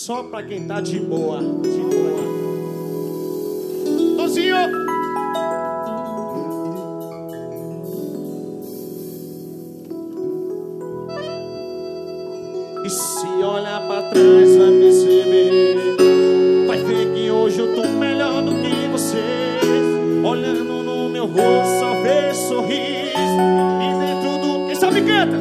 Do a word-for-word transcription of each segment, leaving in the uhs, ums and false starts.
Só pra quem tá de boa, de boa. Tozinho! E se olhar pra trás vai perceber, vai ver que hoje eu tô melhor do que você. Olhando no meu rosto só vê sorriso, e dentro do... Quem sabe canta!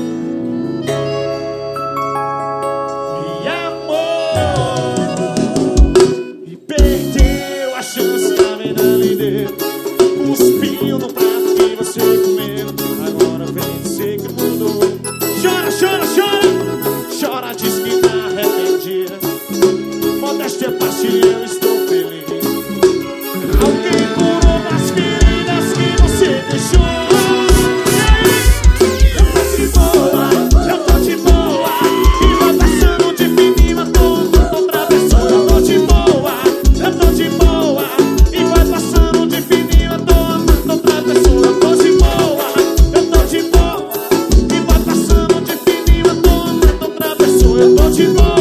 E amor, e perdeu a chance da medalha e deu cuspiu no prato que você comeu. Agora vem dizer que mudou. Chora, chora, chora. Chora, diz que tá arrependida. Modéstia à parte, eu estou feliz. Alguém curou as feridas que você deixou. E aí? Eu tô de boa, eu tô de boa. E vai passando de fininho a todo, tô travessão. Eu tô de boa, eu tô de boa. E vai passando de fininho a todo, tô travessão. Eu tô de boa, eu tô de boa. E vai passando de fininho a todo, tô travessão. Eu tô de boa.